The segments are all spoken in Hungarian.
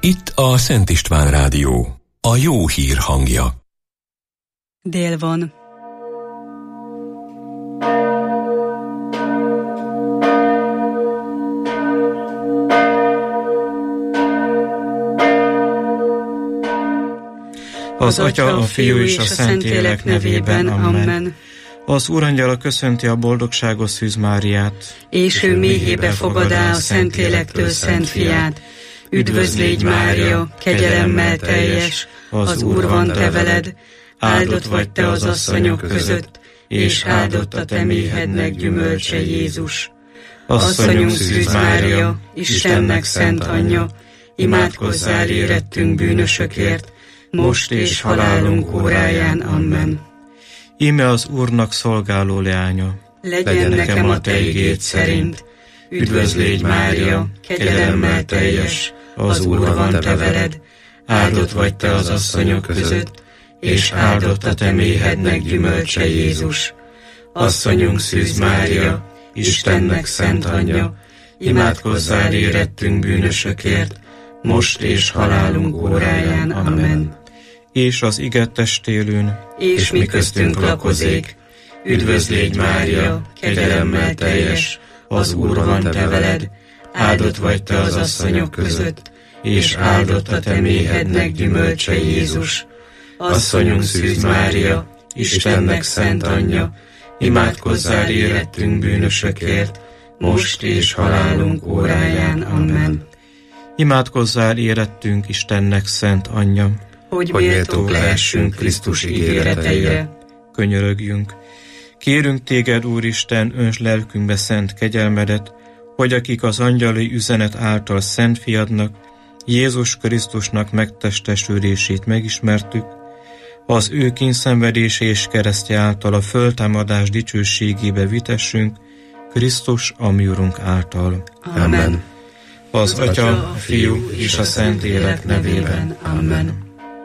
Itt a Szent István Rádió, a jó hír hangja. Dél van. Az Atya, a Fiú és a Szentlélek nevében. Amen. Az Úrangyala köszönti a boldogságos Szűz Máriát. És ő méhébe fogadá a Szentlélektől Szent Fiát. Üdvözl légy, Mária, kegyelemmel teljes, az Úr van te veled, áldott vagy te az asszonyok között, és áldott a te méhednek gyümölcse, Jézus. Asszonyunk Szűz Mária, Istennek szent anyja, imádkozzál érettünk bűnösökért, most és halálunk óráján. Amen. Íme az Úrnak szolgáló leánya. Legyen nekem a te igéd szerint. Üdvözl légy, Mária, kegyelemmel teljes, az Úr van te veled, áldott vagy te az asszonyok között, és áldott a te méhednek gyümölcse, Jézus. Asszonyunk Szűz Mária, Istennek szent anyja, imádkozzál érettünk bűnösökért, most és halálunk óráján. Amen. És az ige testélőn, és mi köztünk lakozék. Üdvözl légy, Mária, kegyelemmel teljes, az Úr van te veled, áldott vagy te az asszonyok között, és áldott a te méhednek gyümölcse, Jézus. Asszonyunk Szűz Mária, Istennek szent anyja, imádkozzál érettünk bűnösökért, most és halálunk óráján. Amen. Imádkozzál érettünk Istennek szent anyja, hogy méltók lehessünk Krisztus ígéreteire. Könyörögjünk. Kérünk téged, Úristen, önts lelkünkbe szent kegyelmedet, hogy akik az angyali üzenet által szent fiadnak, Jézus Krisztusnak megtestesülését megismertük, az ő kíndszenvedése és keresztje által a föltámadás dicsőségébe vitessünk, Krisztus a mi Urunk által. Amen. Az Atya, a Fiú és a Szentlélek nevében. Amen.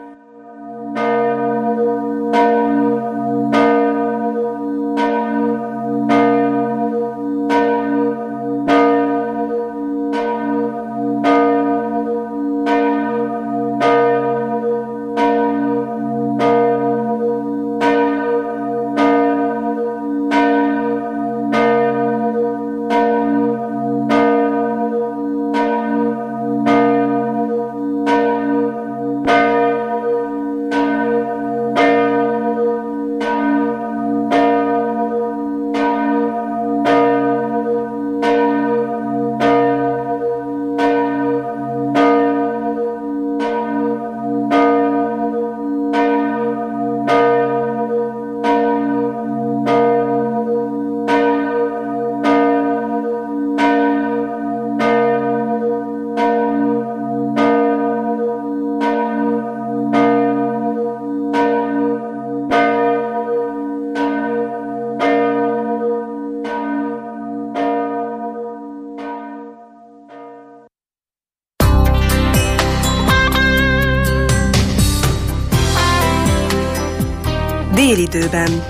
Délidőben.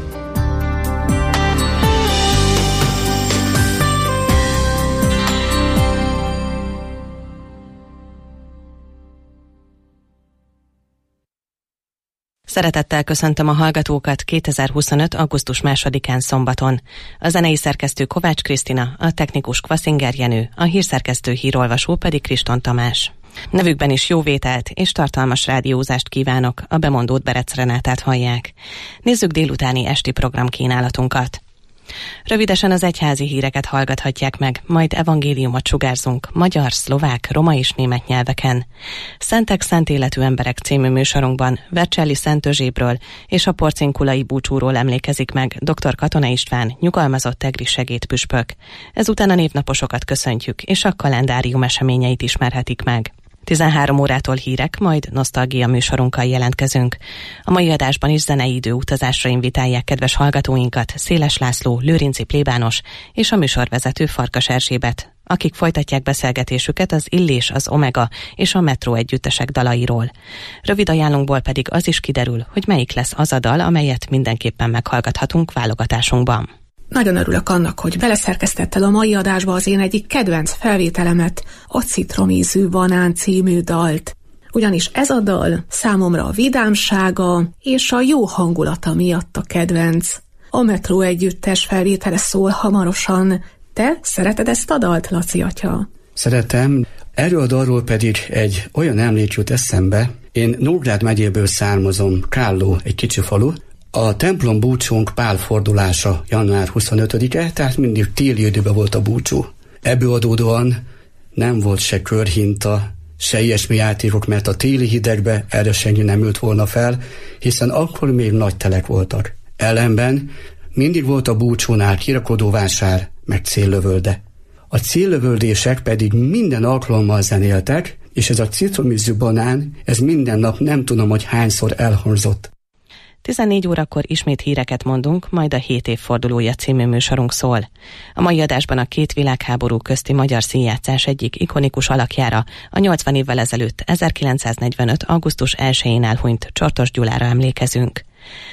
Szeretettel köszöntöm a hallgatókat 2025. augusztus 2-án szombaton. A zenei szerkesztő Kovács Krisztina, a technikus Kvaszinger Jenő, a hírszerkesztő hírolvasó pedig Kriston Tamás. Nevükben is jó vételt és tartalmas rádiózást kívánok, a bemondót Berec Renátát hallják. Nézzük délutáni esti programkínálatunkat. Rövidesen az egyházi híreket hallgathatják meg, majd evangéliumot sugárzunk magyar, szlovák, roma és német nyelveken. Szentek, szent életű emberek című műsorunkban Vercselli Szent Özsébről és a porcinkulai búcsúról emlékezik meg dr. Katona István, nyugalmazott egri segédpüspök. Ezután a névnaposokat köszöntjük, és a kalendárium eseményeit ismerhetik meg. 13 órától hírek, majd nosztalgia műsorunkkal jelentkezünk. A mai adásban is zenei időutazásra invitálják kedves hallgatóinkat Széles László, Lőrinci plébános és a műsorvezető Farkas Erzsébet, akik folytatják beszélgetésüket az Illés, az Omega és a Metró együttesek dalairól. Rövid ajánlunkból pedig az is kiderül, hogy melyik lesz az a dal, amelyet mindenképpen meghallgathatunk válogatásunkban. Nagyon örülök annak, hogy beleszerkesztetted a mai adásba az én egyik kedvenc felvételemet, a Citromízű Banán című dalt. Ugyanis ez a dal számomra a vidámsága és a jó hangulata miatt a kedvenc. A Metró együttes felvétele szól hamarosan. Te szereted ezt a dalt, Laci atya? Szeretem. Erről a dalról pedig egy olyan emlék jut eszembe. Én Nógrád megyéből származom, Kálló, egy kicsi falu. A templom búcsónk pálfordulása január 25-e, tehát mindig téli időben volt a búcsú. Ebből adódóan nem volt se körhinta, se ilyesmi játékok, mert a téli hidegbe erre senki nem ült volna fel, hiszen akkor még nagy telek voltak. Ellenben mindig volt a búcsónál kirakodóvásár, meg céllövölde. A céllövöldések pedig minden alkalommal zenéltek, és ez a Citromízű Banán, ez minden nap nem tudom, hogy hányszor elhangzott. 14 órakor ismét híreket mondunk, majd a 7 évfordulója című műsorunk szól. A mai adásban a két világháború közti magyar színjátszás egyik ikonikus alakjára, a 80 évvel ezelőtt 1945. augusztus 1-én elhunyt Csartos Gyulára emlékezünk.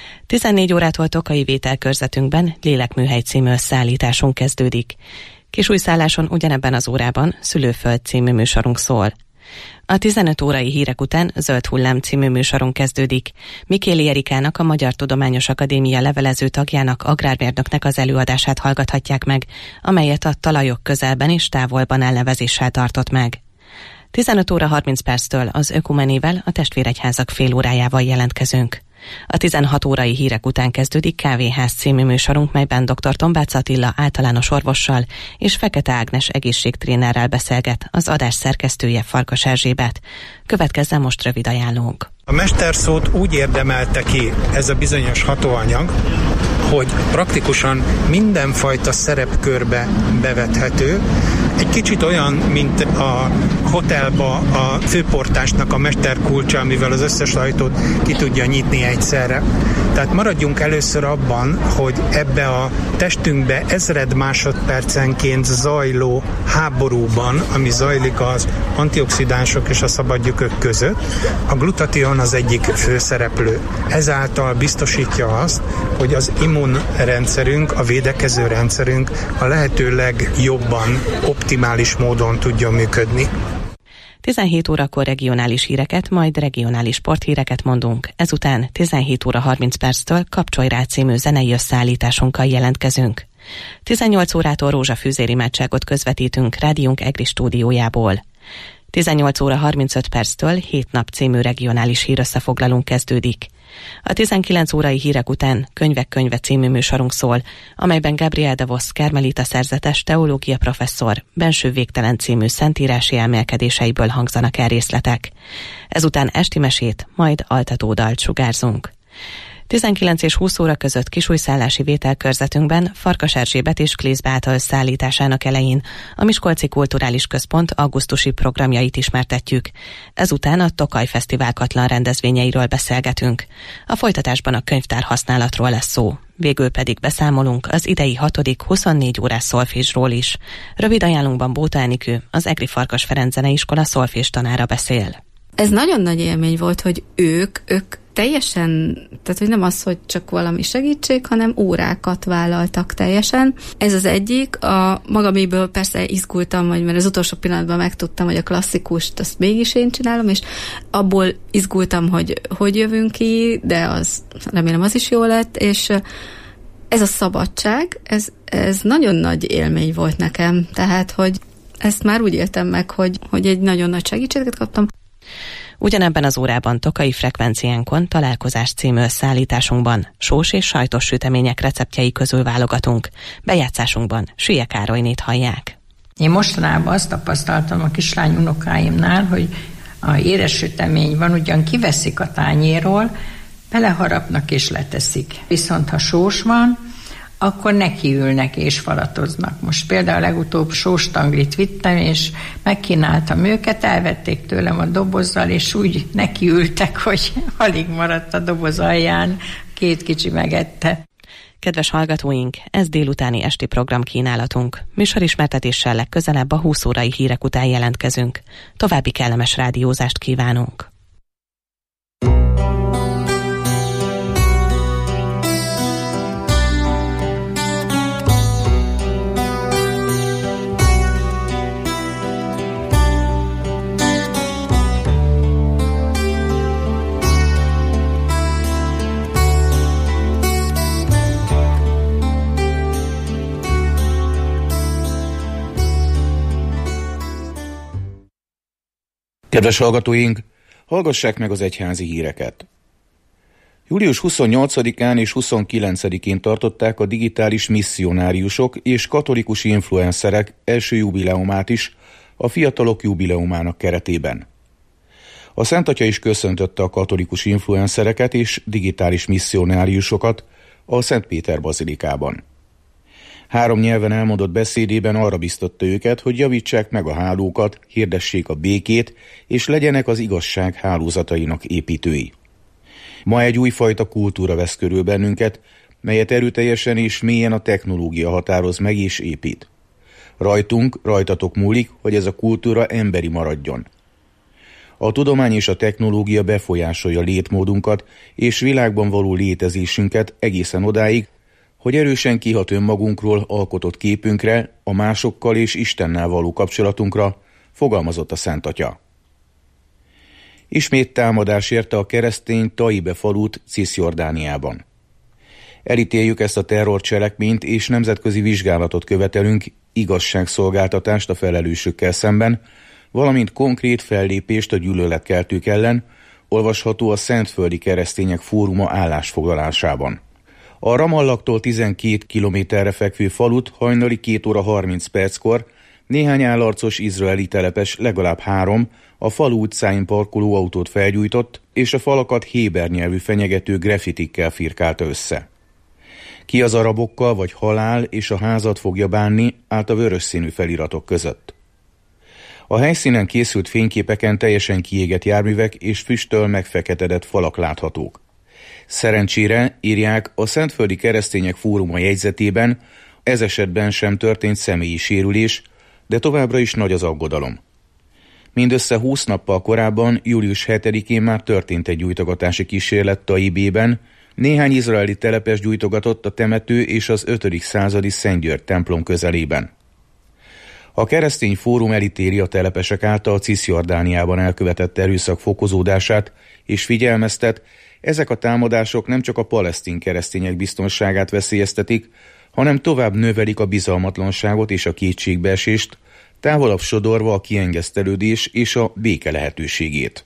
14 órától Tokai vételkörzetünkben Lélekműhely című összeállításunk kezdődik. Kisújszálláson ugyanebben az órában Szülőföld című műsorunk szól. A 15 órai hírek után Zöld Hullám című műsorunk kezdődik. Mikéli Erikának, a Magyar Tudományos Akadémia levelező tagjának, agrármérnöknek az előadását hallgathatják meg, amelyet a Talajok közelben és távolban elnevezéssel tartott meg. 15 óra 30 perctől az Ökumenével, a Testvéregyházak fél órájával jelentkezünk. A 16 órai hírek után kezdődik Kávéház című műsorunk, melyben dr. Tombác Attila általános orvossal és Fekete Ágnes egészségtrénerrel beszélget, az adás szerkesztője Farkas Erzsébet. Következzen most rövid ajánlónk. A mesterszót úgy érdemelte ki ez a bizonyos hatóanyag, hogy praktikusan mindenfajta szerepkörbe bevethető. Egy kicsit olyan, mint a hotelba a főportásnak a mesterkulcsa, amivel az összes ajtót ki tudja nyitni egyszerre. Tehát maradjunk először abban, hogy ebbe a testünkbe 1000 másodpercenként zajló háborúban, ami zajlik az antioxidánsok és a szabadgyökök között, a glutation az egyik főszereplő. Ezáltal biztosítja azt, hogy az immunrendszerünk, a védekező rendszerünk a lehető legjobban, optimális módon tudjon működni. 17 órakor regionális híreket, majd regionális sporthíreket mondunk. Ezután 17 óra 30 perctől Kapcsolj rá című zenei összeállításunkkal jelentkezünk. 18 órától rózsafűzér imádságot közvetítünk rádiónk EGRI stúdiójából. 18 óra 35 perctől 7 nap című regionális hírösszefoglalónk kezdődik. A 19 órai hírek után Könyvek könyve című műsorunk szól, amelyben Gabriel de Vos Kermelita szerzetes teológia professzor Benső végtelen című szentírási elmélkedéseiből hangzanak el részletek. Ezután esti mesét, majd altatódalt sugárzunk. 19 és 20 óra között kisújszállási vételkörzetünkben Farkas Erzsébet és Klész Beáta összeállításának elején a Miskolci Kulturális Központ augusztusi programjait ismertetjük. Ezután a Tokaj Fesztivál Katlan rendezvényeiről beszélgetünk. A folytatásban a könyvtár használatról lesz szó. Végül pedig beszámolunk az idei 6. 24 órás szolfésról is. Rövid ajánlunkban Bóta Enikő, az EGRI Farkas Ferenc Zeneiskola szolfés tanára beszél. Ez nagyon nagy élmény volt, hogy ők teljesen, tehát hogy nem az, hogy csak valami segítség, hanem órákat vállaltak teljesen. Ez az egyik. A magaméből persze izgultam, mert az utolsó pillanatban megtudtam, hogy a klasszikust azt mégis én csinálom, és abból izgultam, hogy jövünk ki, de az remélem az is jó lett, és ez a szabadság, ez nagyon nagy élmény volt nekem, tehát, hogy ezt már úgy éltem meg, hogy egy nagyon nagy segítséget kaptam. Ugyanebben az órában Tokai frekvenciánkon Találkozás című összeállításunkban sós és sajtos sütemények receptjei közül válogatunk. Bejátszásunkban Sülye Károlynét hallják. Én mostanában azt tapasztaltam a kislány unokáimnál, hogy a édes sütemény van, ugyan kiveszik a tányérról, beleharapnak és leteszik. Viszont ha sós van, akkor nekiülnek és falatoznak. Most például legutóbb sóstanglit vittem, és megkínáltam őket, elvették tőlem a dobozzal, és úgy nekiültek, hogy alig maradt a doboz alján, 2 kicsi megette. Kedves hallgatóink, ez délutáni esti programkínálatunk. Műsorismertetéssel legközelebb a 20 órai hírek után jelentkezünk. További kellemes rádiózást kívánunk. Kedves hallgatóink, hallgassák meg az egyházi híreket. Július 28-án és 29-én tartották a digitális misszionáriusok és katolikus influencerek első jubileumát is a Fiatalok Jubileumának keretében. A Szent Atya is köszöntötte a katolikus influencereket és digitális misszionáriusokat a Szent Péter bazilikában. 3 nyelven elmondott beszédében arra biztatta őket, hogy javítsák meg a hálókat, hirdessék a békét, és legyenek az igazság hálózatainak építői. Ma egy újfajta kultúra vesz körül bennünket, melyet erőteljesen és mélyen a technológia határoz meg és épít. Rajtatok múlik, hogy ez a kultúra emberi maradjon. A tudomány és a technológia befolyásolja létmódunkat és világban való létezésünket egészen odáig, hogy erősen kihat önmagunkról alkotott képünkre, a másokkal és Istennel való kapcsolatunkra, fogalmazott a Szent Atya. Ismét támadás érte a keresztény Taibe falut Cisjordániában. Elítéljük ezt a terrorcselekményt, és nemzetközi vizsgálatot követelünk, igazságszolgáltatást a felelősökkel szemben, valamint konkrét fellépést a gyűlöletkeltők ellen, olvasható a Szentföldi Keresztények Fóruma állásfoglalásában. A Ramallaktól 12 kilométerre fekvő falut hajnali 2 óra 30 perckor néhány állarcos izraeli telepes, legalább 3, a falu utcáin parkoló autót felgyújtott, és a falakat héber nyelvű fenyegető graffitikkel firkálta össze. Ki az arabokkal vagy halál és a házat fogja bánni, állt a vörös színű feliratok között. A helyszínen készült fényképeken teljesen kiégett járművek és füsttől megfeketedett falak láthatók. Szerencsére, írják, a Szentföldi Keresztények Fóruma jegyzetében ez esetben sem történt személyi sérülés, de továbbra is nagy az aggodalom. Mindössze 20 nappal korábban, július 7-én már történt egy gyújtogatási kísérlet Taibében, néhány izraeli telepes gyújtogatott a temető és az 5. századi Szent György templom közelében. A keresztény fórum elítéli a telepesek által Cisjordániában elkövetett erőszak fokozódását, és figyelmeztet, ezek a támadások nem csak a palesztin keresztények biztonságát veszélyeztetik, hanem tovább növelik a bizalmatlanságot és a kétségbeesést, távolabb sodorva a kiengesztelődés és a béke lehetőségét.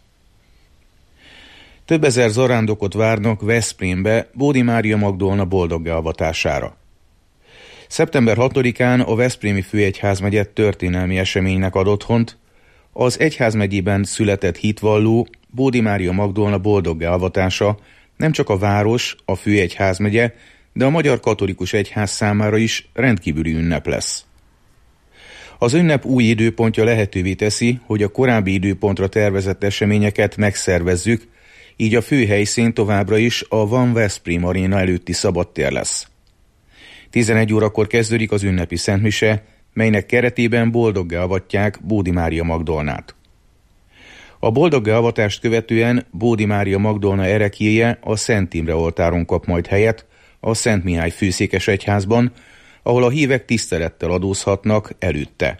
Több ezer zarándokot várnak Veszprémbe Bódi Mária Magdolna boldoggá avatására. Szeptember 6-án a Veszprémi főegyházmegye történelmi eseménynek ad otthont, az egyházmegyében született hitvalló Bódi Mária Magdolna boldoggá avatása nem csak a város, a főegyházmegye, de a Magyar Katolikus Egyház számára is rendkívüli ünnep lesz. Az ünnep új időpontja lehetővé teszi, hogy a korábbi időpontra tervezett eseményeket megszervezzük, így a fő helyszín továbbra is a Van Veszprém aréna előtti szabadtér lesz. 11 órakor kezdődik az ünnepi szentmise, melynek keretében boldoggá avatják Bódi Mária Magdolnát. A boldoggá avatást követően Bódi Mária Magdolna ereklyéje a Szent Imre oltáron kap majd helyet, a Szent Mihály főszékesegyházban, ahol a hívek tisztelettel adózhatnak előtte.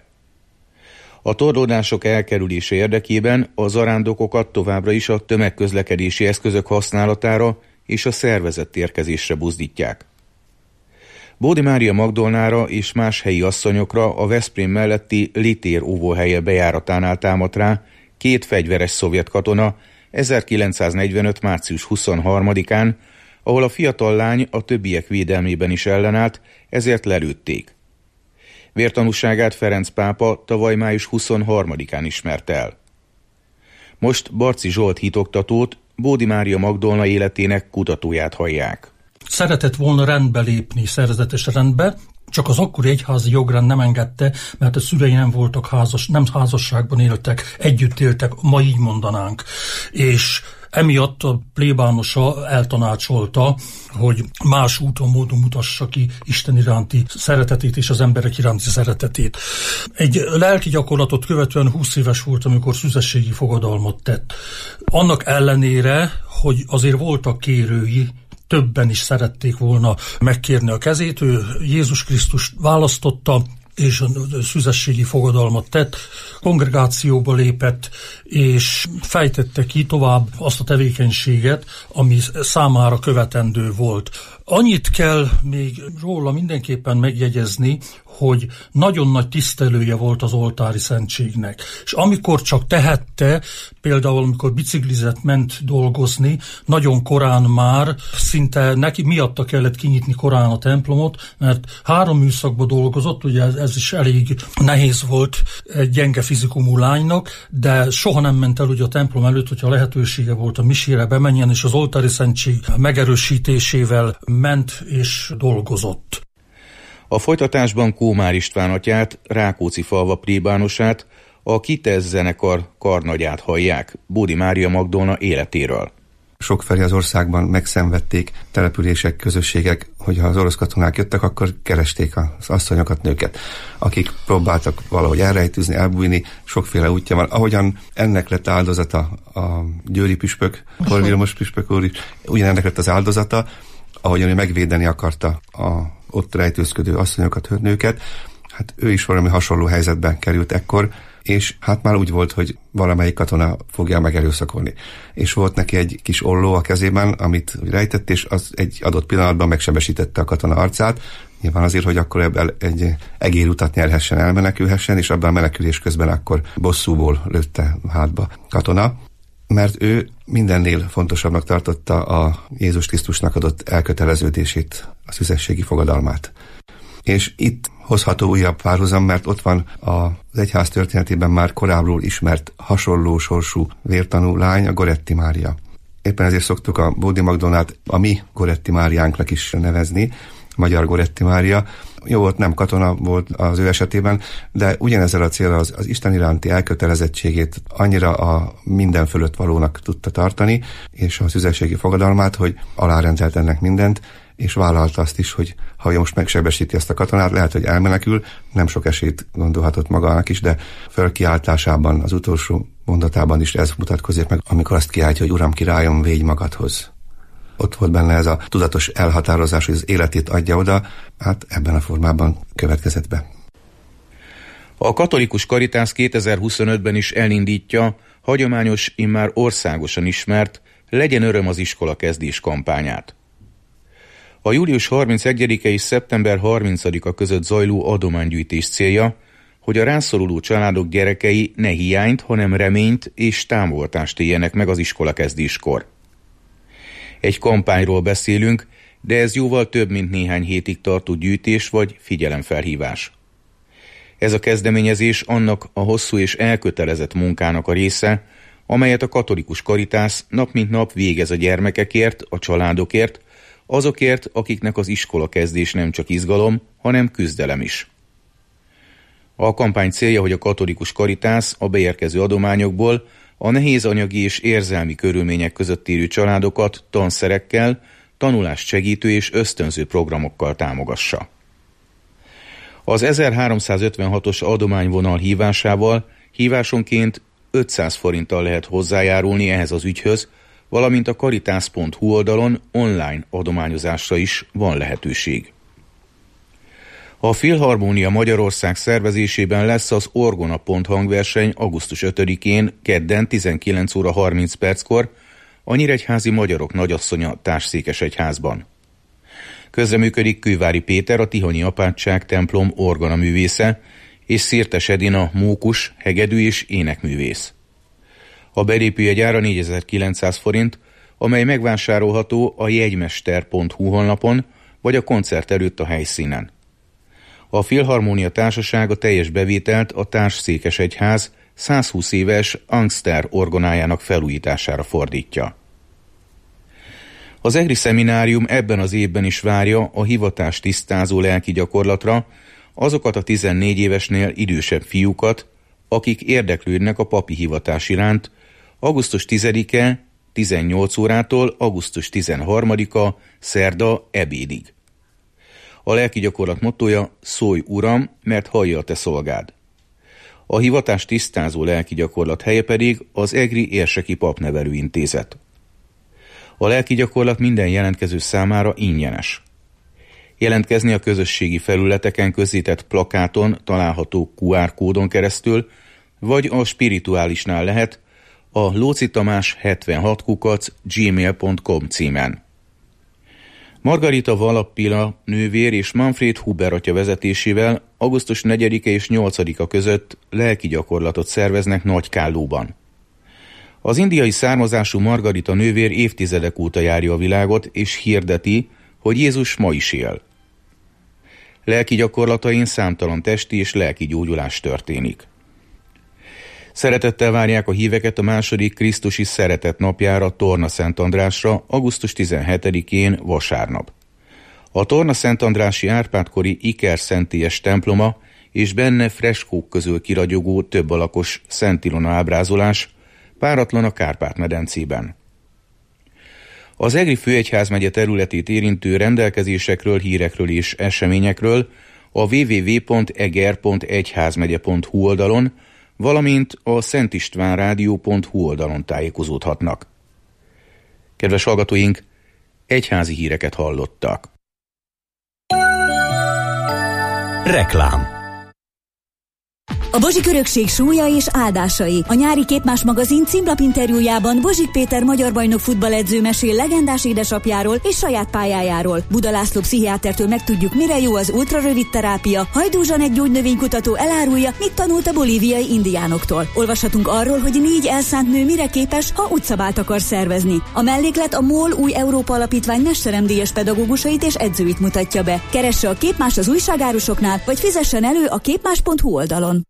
A torlódások elkerülése érdekében a zarándokokat továbbra is a tömegközlekedési eszközök használatára és a szervezett érkezésre buzdítják. Bódi Mária Magdolnára és más helyi asszonyokra a Veszprém melletti Litér óvóhelye bejáratánál támadt rá 2 fegyveres szovjet katona 1945. március 23-án, ahol a fiatal lány a többiek védelmében is ellenállt, ezért lelőtték. Vértanúságát Ferenc pápa tavaly május 23-án ismerte el. Most Barczy Zsolt hitoktatót, Bódi Mária Magdolna életének kutatóját hallják. Szeretett volna rendbe lépni, szerzetes rendbe, csak az akkori egyházi jogrend nem engedte, mert a szülei nem voltak nem házasságban éltek, együtt éltek, ma így mondanánk. És emiatt a plébánosa eltanácsolta, hogy más úton, módon mutassa ki Isten iránti szeretetét és az emberek iránti szeretetét. Egy lelki gyakorlatot követően 20 éves volt, amikor szüzességi fogadalmat tett. Annak ellenére, hogy azért voltak kérői, többen is szerették volna megkérni a kezét, ő Jézus Krisztust választotta, és szüzességi fogadalmat tett, kongregációba lépett, és fejtette ki tovább azt a tevékenységet, ami számára követendő volt. Annyit kell még róla mindenképpen megjegyezni, hogy nagyon nagy tisztelője volt az oltári szentségnek, és amikor csak tehette, megtette, például amikor biciklizett, ment dolgozni, nagyon korán már, szinte neki miatta kellett kinyitni korán a templomot, mert 3 műszakban dolgozott, ugye ez is elég nehéz volt egy gyenge fizikumú lánynak, de soha nem ment el ugye a templom előtt, hogyha lehetősége volt a misére bemenjen, és az oltári szentség megerősítésével ment és dolgozott. A folytatásban Kómár István atyát, Rákóczi-falva plébánosát, a Kitesz zenekar karnagyát hallják Bódi Mária Magdolna életéről. Sokfelé az országban megszenvedték települések, közösségek, hogyha az orosz katonák jöttek, akkor keresték az asszonyokat, nőket, akik próbáltak valahogy elrejtőzni, elbújni, sokféle útja van. Ahogyan ennek lett áldozata a győri püspök, Vilmos püspök úr is, ugyanennek lett az áldozata, ahogyan ő megvédeni akarta a ott rejtőzködő asszonyokat, nőket, hát ő is valami hasonló helyzetben került ekkor, és hát már úgy volt, hogy valamelyik katona fogja megerőszakolni. És volt neki egy kis olló a kezében, amit rejtett, és az egy adott pillanatban megsebesítette a katona arcát, nyilván azért, hogy akkor ebből egy egérutat nyerhessen, elmenekülhessen, és abban a menekülés közben akkor bosszúból lőtte hátba katona, mert ő mindennél fontosabbnak tartotta a Jézus Krisztusnak adott elköteleződését, a szüzességi fogadalmát. És itt hozható újabb párhuzam, mert ott van az egyház történetében már korábbról ismert hasonló sorsú vértanú lány, a Goretti Mária. Éppen ezért szoktuk a Bódi Magdolnát a mi Goretti Máriánknak is nevezni, magyar Goretti Mária. Jó volt, nem katona volt az ő esetében, de ugyanezzel a célra az Isten iránti elkötelezettségét annyira a minden fölött valónak tudta tartani, és a szüzességi fogadalmát, hogy alárendelt ennek mindent, és vállalta azt is, hogy ha most megsebesíti ezt a katonát, lehet, hogy elmenekül, nem sok esélyt gondolhatott magának is, de felkiáltásában, az utolsó mondatában is ez mutatkozik meg, amikor azt kiáltja, hogy Uram, királyom, védj magadhoz. Ott volt benne ez a tudatos elhatározás, hogy az életét adja oda, hát ebben a formában következett be. A katolikus Karitász 2025-ben is elindítja hagyományos, immár országosan ismert Legyen öröm az iskola kezdés kampányát. A július 31-e és szeptember 30-a között zajló adománygyűjtés célja, hogy a rászoruló családok gyerekei ne hiányt, hanem reményt és támogatást éljenek meg az iskolakezdéskor. Egy kampányról beszélünk, de ez jóval több, mint néhány hétig tartó gyűjtés vagy figyelemfelhívás. Ez a kezdeményezés annak a hosszú és elkötelezett munkának a része, amelyet a katolikus Karitász nap mint nap végez a gyermekekért, a családokért, azokért, akiknek az iskolakezdés nem csak izgalom, hanem küzdelem is. A kampány célja, hogy a katolikus Karitász a beérkező adományokból a nehéz anyagi és érzelmi körülmények között élő családokat tanszerekkel, tanulást segítő és ösztönző programokkal támogassa. Az 1356-os adományvonal hívásával hívásonként 500 forinttal lehet hozzájárulni ehhez az ügyhöz, valamint a karitász.hu oldalon online adományozásra is van lehetőség. A Filharmónia Magyarország szervezésében lesz az Orgona Pont hangverseny augusztus 5-én, kedden 19 óra 30 perckor a Nyíregyházi Magyarok Nagyasszonya Társszékesegyházban. Közreműködik Kővári Péter, a Tihanyi Apátság templom orgonaművésze, és Szirtes Edina mókus, hegedű és énekművész. A belépőjegy ára 4900 forint, amely megvásárolható a jegymester.hu honlapon, vagy a koncert előtt a helyszínen. A Filharmónia Társaság a teljes bevételt a Társszékesegyház 120 éves Angster orgonájának felújítására fordítja. Az EGRI szeminárium ebben az évben is várja a hivatást tisztázó lelki gyakorlatra azokat a 14 évesnél idősebb fiúkat, akik érdeklődnek a papi hivatás iránt, augusztus 10-e 18 órától augusztus 13-a szerda ebédig. A lelki gyakorlat mottója: szólj Uram, mert hallja a te szolgád. A hivatás tisztázó lelki gyakorlat helye pedig az EGRI Érseki Papnevelő Intézet. A lelki gyakorlat minden jelentkező számára ingyenes. Jelentkezni a közösségi felületeken közzétett plakáton található QR kódon keresztül, vagy a spirituálisnál lehet a locitamás76@gmail.com címen. Margarita Valappila nővér és Manfred Huber atya vezetésével augusztus 4-e és 8-a között lelki gyakorlatot szerveznek Nagykállóban. Az indiai származású Margarita nővér évtizedek óta járja a világot, és hirdeti, hogy Jézus ma is él. Lelki gyakorlatain számtalan testi és lelki gyógyulás történik. Szeretettel várják a híveket a második krisztusi szeretet napjára, Torna Szent Andrásra, augusztus 17-én vasárnap. A Torna Szent Andrási Árpád-kori Iker-szentélyes temploma és benne freskók közül kiragyogó több alakos Szent Ilona ábrázolás páratlan a Kárpát-medencében. Az Egri főegyházmegye területét érintő rendelkezésekről, hírekről és eseményekről a www.eger.egyházmegye.hu oldalon, valamint a szentistvánrádió.hu oldalon tájékozódhatnak. Kedves hallgatóink, egyházi híreket hallottak. Reklám. A Bozsik örökség súlya és áldásai. A nyári Képmás magazin címlapinterjújában Bozsik Péter magyar bajnok futballedző mesél legendás édesapjáról és saját pályájáról. Buda László pszichiátertől megtudjuk, mire jó az ultrarövid terápia. Hajdú Zsanett gyógynövénykutató elárulja, mit tanult a bolíviai indiánoktól. Olvashatunk arról, hogy 4 elszánt nő mire képes, ha utcabált akar szervezni. A melléklet a MOL új Európa Alapítvány mesteremdíjas pedagógusait és edzőit mutatja be. Keresse a Képmás az újságárusoknál, vagy fizessen elő a képmás.hu oldalon.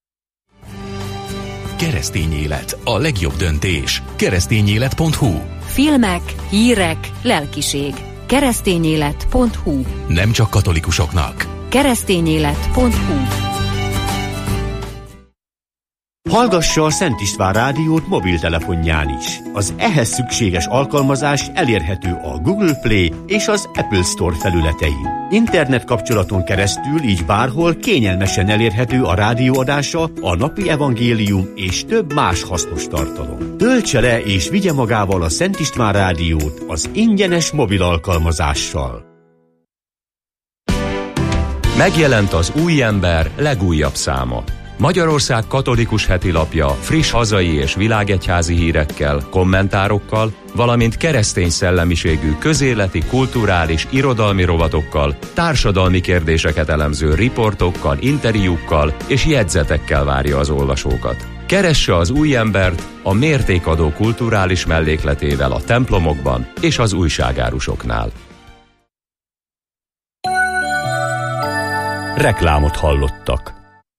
Keresztény élet, a legjobb döntés. Keresztényélet.hu. Filmek, hírek, lelkiség. Keresztényélet.hu. Nem csak katolikusoknak. Keresztényélet.hu. Hallgassa a Szent István rádiót mobiltelefonján is. Az ehhez szükséges alkalmazás elérhető a Google Play és az Apple Store felületein. Internet kapcsolaton keresztül így bárhol kényelmesen elérhető a rádióadása, a napi evangélium és több más hasznos tartalom. Töltse le és vigye magával a Szent István rádiót az ingyenes mobil alkalmazással. Megjelent az Új Ember legújabb száma. Magyarország katolikus hetilapja friss hazai és világegyházi hírekkel, kommentárokkal, valamint keresztény szellemiségű közéleti, kulturális, irodalmi rovatokkal, társadalmi kérdéseket elemző riportokkal, interjúkkal és jegyzetekkel várja az olvasókat. Keresse az Új Embert a mértékadó kulturális mellékletével a templomokban és az újságárusoknál. Reklámot hallottak.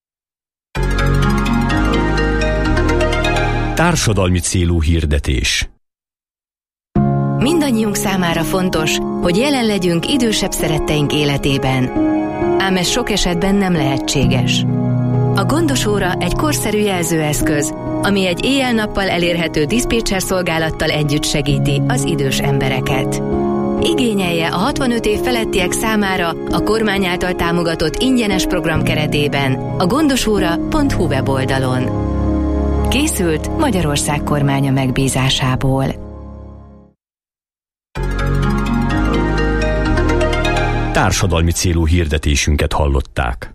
Társadalmi célú hirdetés. Mindannyiunk számára fontos, hogy jelen legyünk idősebb szeretteink életében. Ám ez sok esetben nem lehetséges. A gondos óra egy korszerű jelzőeszköz, ami egy éjjel-nappal elérhető diszpécser szolgálattal együtt segíti az idős embereket. Igényelje a 65 év felettiek számára a kormány által támogatott ingyenes program keretében a gondosóra.hu weboldalon. Készült Magyarország kormánya megbízásából. Társadalmi célú hirdetésünket hallották.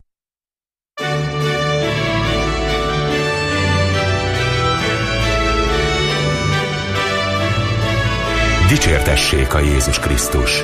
Dicsértessék a Jézus Krisztus!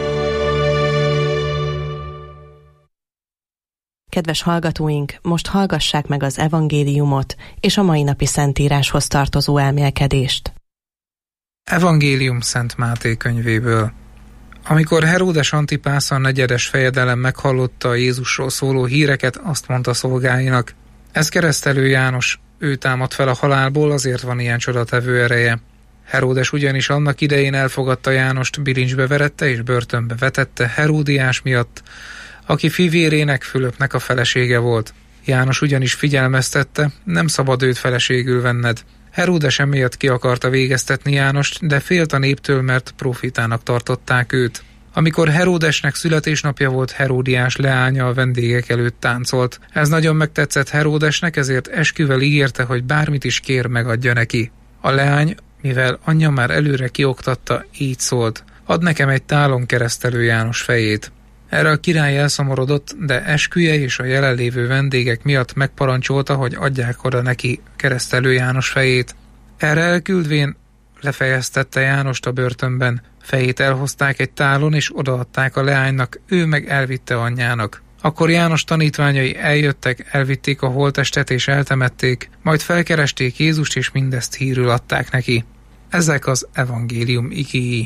Kedves hallgatóink, most hallgassák meg az evangéliumot és a mai napi szentíráshoz tartozó elmélkedést. Evangélium Szent Máté könyvéből. Amikor Heródes Antipász a negyedes fejedelem meghallotta a Jézusról szóló híreket, azt mondta szolgáinak: ez keresztelő János, ő támad fel a halálból, azért van ilyen csodatevő ereje. Heródes ugyanis annak idején elfogadta Jánost, bilincsbe verette és börtönbe vetette Heródiás miatt, aki fivérének, Fülöpnek a felesége volt. János ugyanis figyelmeztette, nem szabad őt feleségül venned. Heródes emiatt ki akarta végeztetni Jánost, de félt a néptől, mert prófitának tartották őt. Amikor Heródesnek születésnapja volt, Heródiás leánya a vendégek előtt táncolt. Ez nagyon megtetszett Heródesnek, ezért esküvel ígérte, hogy bármit is kér, megadja neki. A leány, mivel anyja már előre kioktatta, így szólt: add nekem egy tálon keresztelő János fejét. Erre a király elszomorodott, de esküje és a jelenlévő vendégek miatt megparancsolta, hogy adják oda neki keresztelő János fejét. Erre elküldvén lefejeztette Jánost a börtönben, fejét elhozták egy tálon és odaadták a leánynak, ő meg elvitte anyjának. Akkor János tanítványai eljöttek, elvitték a holttestet és eltemették, majd felkeresték Jézust, és mindezt hírül adták neki. Ezek az evangélium igéi.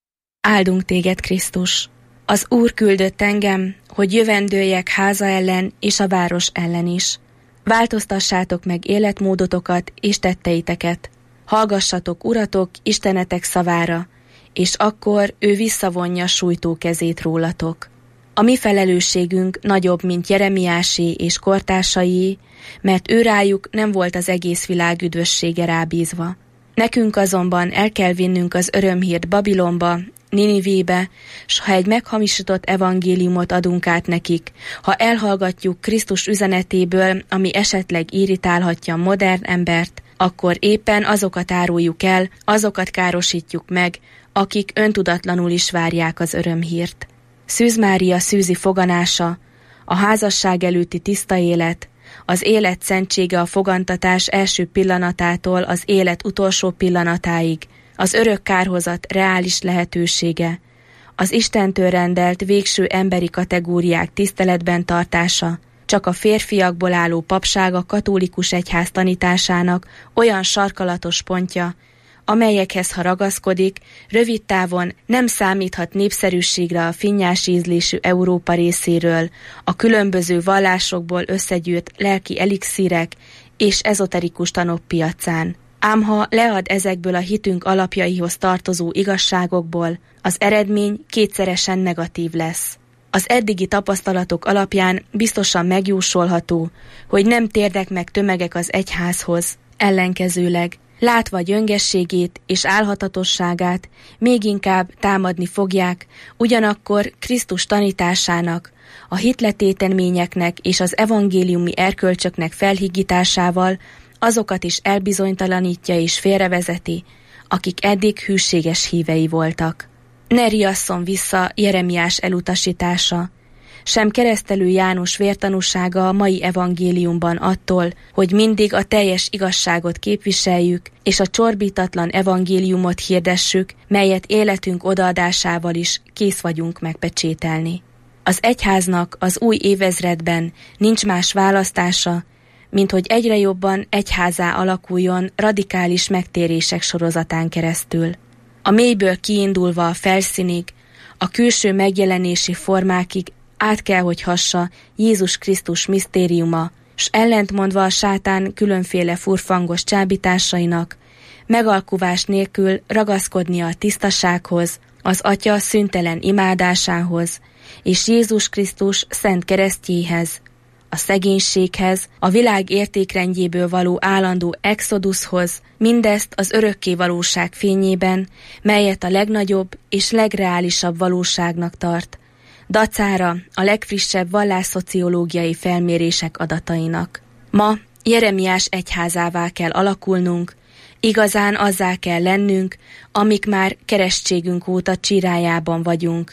Áldunk téged, Krisztus! Az Úr küldött engem, hogy jövendőjek háza ellen és a város ellen is. Változtassátok meg életmódotokat és tetteiteket. Hallgassatok, Uratok, Istenetek szavára, és akkor ő visszavonja sújtó kezét rólatok. A mi felelősségünk nagyobb, mint Jeremiásé és kortársaié, mert őrájuk nem volt az egész világ üdvössége rábízva. Nekünk azonban el kell vinnünk az örömhírt Babilonba, Ninivébe, s ha egy meghamisított evangéliumot adunk át nekik, ha elhallgatjuk Krisztus üzenetéből, ami esetleg irritálhatja a modern embert, akkor éppen azokat áruljuk el, azokat károsítjuk meg, akik öntudatlanul is várják az örömhírt. Szűz Mária szűzi foganása, a házasság előtti tiszta élet, az élet szentsége a fogantatás első pillanatától az élet utolsó pillanatáig, az örök kárhozat reális lehetősége, az Istentől rendelt végső emberi kategóriák tiszteletben tartása, csak a férfiakból álló papság a katolikus egyház tanításának olyan sarkalatos pontja, amelyekhez ha ragaszkodik, rövid távon nem számíthat népszerűségre a finnyás ízlésű Európa részéről, a különböző vallásokból összegyűrt lelki elixírek és ezoterikus tanok piacán. Ám ha lead ezekből a hitünk alapjaihoz tartozó igazságokból, az eredmény kétszeresen negatív lesz. Az eddigi tapasztalatok alapján biztosan megjósolható, hogy nem térnek meg tömegek az egyházhoz, ellenkezőleg, látva gyöngességét és álhatatosságát, még inkább támadni fogják, ugyanakkor Krisztus tanításának, a hitletéteményeknek és az evangéliumi erkölcsöknek felhigításával azokat is elbizonytalanítja és félrevezeti, akik eddig hűséges hívei voltak. Ne riasszon vissza Jeremiás elutasítása, sem Keresztelő János vértanúsága a mai evangéliumban attól, hogy mindig a teljes igazságot képviseljük, és a csorbítatlan evangéliumot hirdessük, melyet életünk odaadásával is kész vagyunk megpecsételni. Az egyháznak az új évezredben nincs más választása, mint hogy egyre jobban egyházá alakuljon radikális megtérések sorozatán keresztül. A mélyből kiindulva a felszínig, a külső megjelenési formákig át kell, hogy hassa Jézus Krisztus misztériuma, s ellentmondva a sátán különféle furfangos csábításainak, megalkuvás nélkül ragaszkodnia a tisztasághoz, az Atya szüntelen imádásához, és Jézus Krisztus szent keresztjéhez, a szegénységhez, a világ értékrendjéből való állandó exoduszhoz, mindezt az örökké valóság fényében, melyet a legnagyobb és legreálisabb valóságnak tart, dacára a legfrissebb vallásszociológiai felmérések adatainak. Ma Jeremiás egyházává kell alakulnunk, igazán azzá kell lennünk, amik már keresztségünk óta csirájában vagyunk,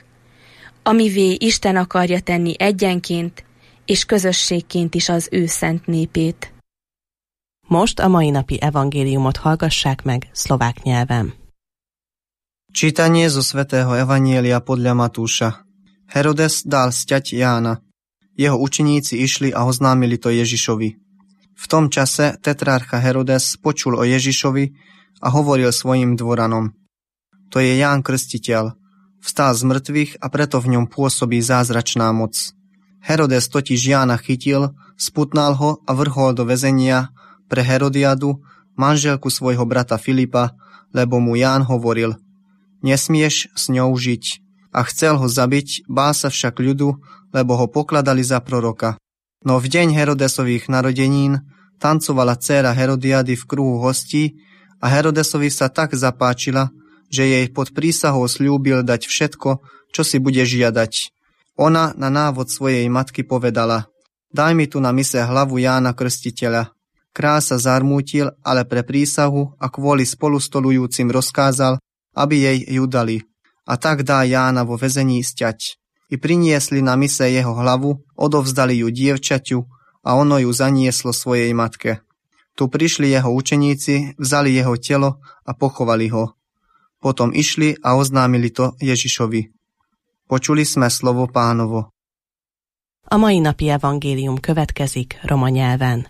amivé Isten akarja tenni egyenként és közösségként is az ő szent népét. Most a mai napi evangéliumot hallgassák meg szlovák nyelven. Čítanie zo svätého evanjelia podľa Matúša. Herodes dal sťať Jána. Jeho učeníci išli a oznámili to Ježišovi. V tom čase tetrarcha Herodes počul o Ježišovi a hovoril svojim dvoranom. To je Ján Krstiteľ. Vstál z mŕtvych a preto v ňom pôsobí zázračná moc. Herodes totiž Jána chytil, sputnal ho a vrhol do väzenia pre Herodiadu, manželku svojho brata Filipa, lebo mu Ján hovoril: Nesmieš s ňou žiť. A chcel ho zabiť, bál sa však ľudu, lebo ho pokladali za proroka. No v deň Herodesových narodenín tancovala dcéra Herodiady v kruhu hostí a Herodesovi sa tak zapáčila, že jej pod prísahou sľúbil dať všetko, čo si bude žiadať. Ona na návod svojej matky povedala: Daj mi tu na mise hlavu Jána Krstiteľa. Kráľ sa zarmútil, ale pre prísahu a kvôli spolustolujúcim rozkázal, aby jej ju dali. A tak dá Jána vo väzení sťať. I priniesli na mise jeho hlavu, odovzdali ju dievčaťu a ono ju zanieslo svojej matke. Tu prišli jeho učeníci, vzali jeho telo a pochovali ho. Potom išli a oznámili to Ježišovi. Počuli sme slovo Pánovo. A mai napi evangélium következik roma nyelven.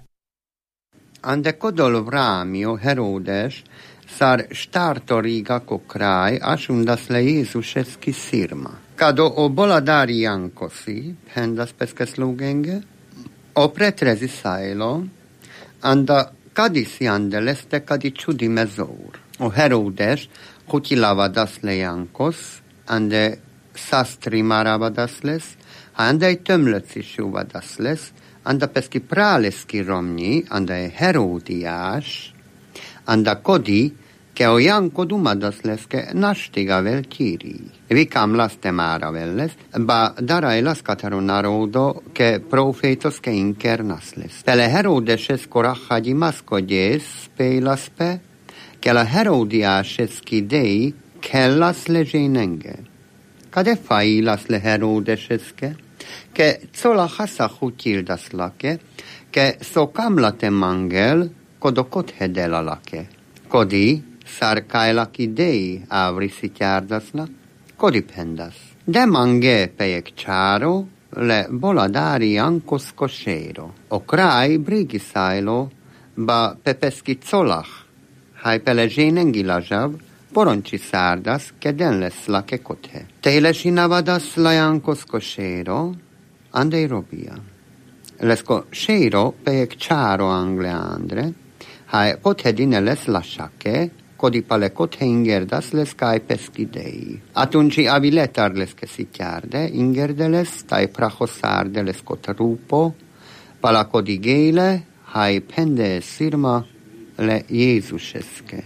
Ande kodol vrámio Herodes sar startoriga kraj asundasle Jézuseski sirma. Kado o boladari jankosi, hendas peskesslugenge, o pretrezi sailo, anda kadis jandeleste kadi čudi mezor. O Herodes kutilavadas le jankos, ande sastri maravadas les, ande i tömlöcis juvadas les, anda peski praleski romni, anda Herodias, anda kodi, ke o janko dumadas leske naštiga vel tiri. Vikam laste mara velles, ba dara elaskataro narodo, ke profetos ke inkernas les. Pele Herodeses korachadi maskodjes peilaspe, ke la Herodiaseski dei kellas leženenge. Kade failas le Herodeseske, ke cola hasa hutildas lake, ke so kamlate mangel, kodokot hedela lake. Kodi, sarkailaki dei avrisi tjárdasnak, kodi pendas. De mange pejek čáro, le boladari ankos kosero. O kraj brigisailo, ba pepeski colach, haj pele zsénengi lažav, poronči sárdas, ke den lesz lake kothe. Tejlesi navadas la jankos kosero, andei robia. Lesko šeiro pejek čáro angleandre, haj kothe dine les lasake, kodi pale kothe ingerdas les kai peskidei. Atunci aviletar les ke sitjarde, ingerdeles, tai prachosarde les kot rupo, pala kodi geile, haj pende sirma le Jézuseske.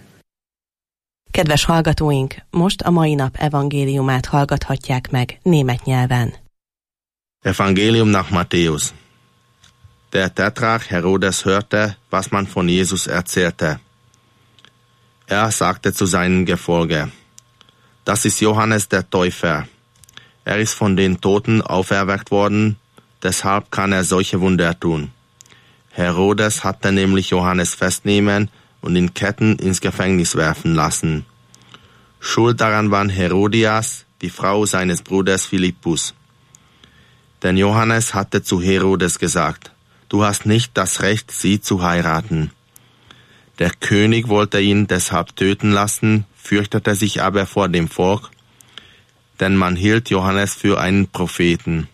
Kedves hallgatóink, most a mai nap evangéliumát hallgathatják meg német nyelven. Evangelium nach Matthäus. Der Tetrarch Herodes hörte, was man von Jesus erzählte. Er sagte zu seinem Gefolge, das ist Johannes der Täufer. Er ist von den Toten auferweckt worden, deshalb kann er solche Wunder tun. Herodes hatte nämlich Johannes festnehmen und in Ketten ins Gefängnis werfen lassen. Schuld daran war Herodias, die Frau seines Bruders Philippus. Denn Johannes hatte zu Herodes gesagt, du hast nicht das Recht, sie zu heiraten. Der König wollte ihn deshalb töten lassen, fürchtete sich aber vor dem Volk, denn man hielt Johannes für einen Propheten.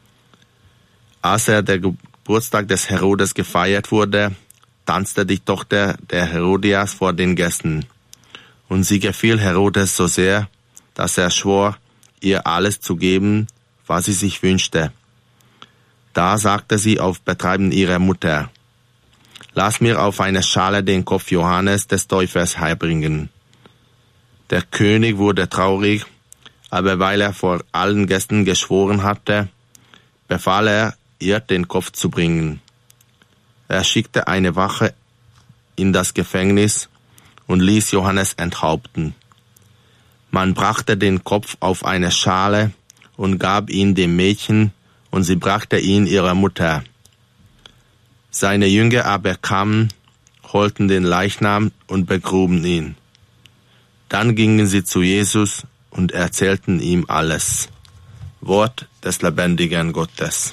Als der Geburtstag des Herodes gefeiert wurde, tanzte die Tochter der Herodias vor den Gästen. Und sie gefiel Herodes so sehr, dass er schwor, ihr alles zu geben, was sie sich wünschte. Da sagte sie auf Betreiben ihrer Mutter, lass mir auf eine Schale den Kopf Johannes des Täufers herbringen. Der König wurde traurig, aber weil er vor allen Gästen geschworen hatte, befahl er, ihr den Kopf zu bringen. Er schickte eine Wache in das Gefängnis und ließ Johannes enthaupten. Man brachte den Kopf auf eine Schale und gab ihn dem Mädchen, und sie brachte ihn ihrer Mutter. Seine Jünger aber kamen, holten den Leichnam und begruben ihn. Dann gingen sie zu Jesus und erzählten ihm alles. Wort des lebendigen Gottes.